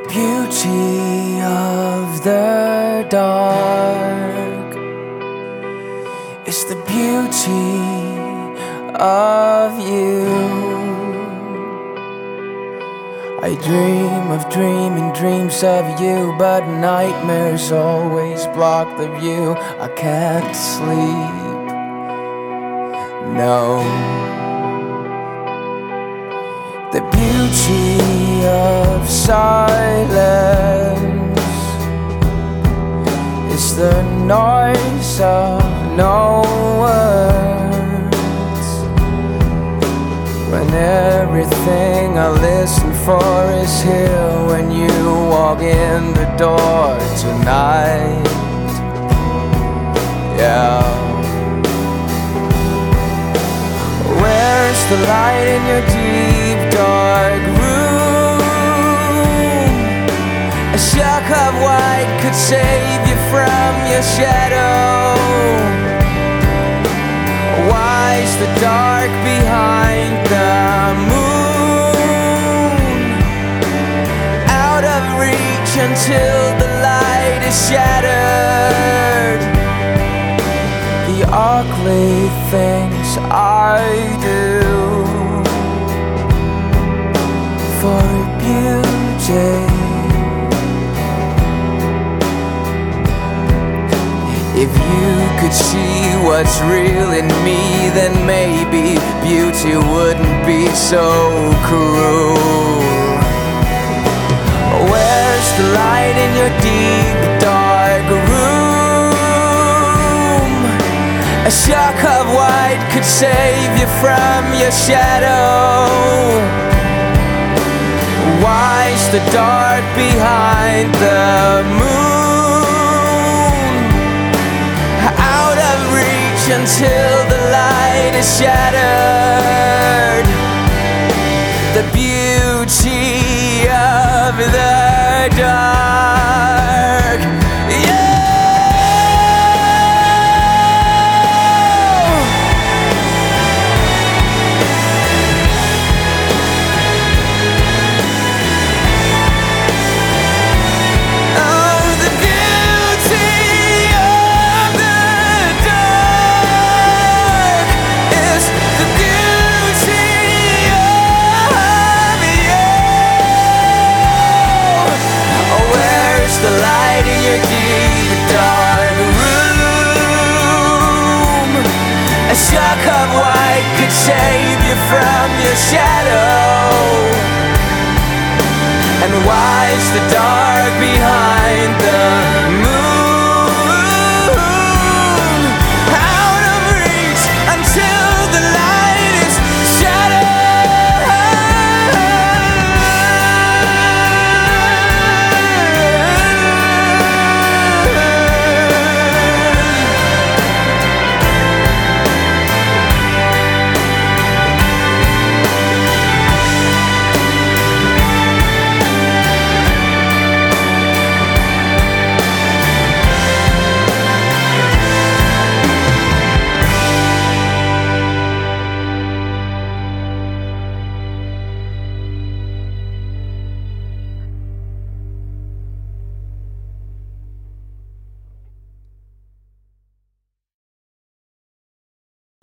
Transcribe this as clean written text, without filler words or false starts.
beauty of the dark is the beauty of you. I dream of dreaming dreams of you, but nightmares always block the view. I can't sleep, no. The beauty of silence is the noise of no words, when everything I listen for is here when you walk in the door tonight. Yeah. Where's the light in your deep dark room? A shock of white could save you from your shadow. Why's the dark behind the moon? Out of reach until the light is shattered. The ugly things I do for beauty. If you could see what's real in me, then maybe beauty wouldn't be so cruel. Where's the light in your deep dark room? A shock of white could save you from your shadow. Why's the dark behind the moon? Out of reach until the light is shattered. The beauty of the dark. Yeah. A shock of white could save you from your shadow. And why's the dark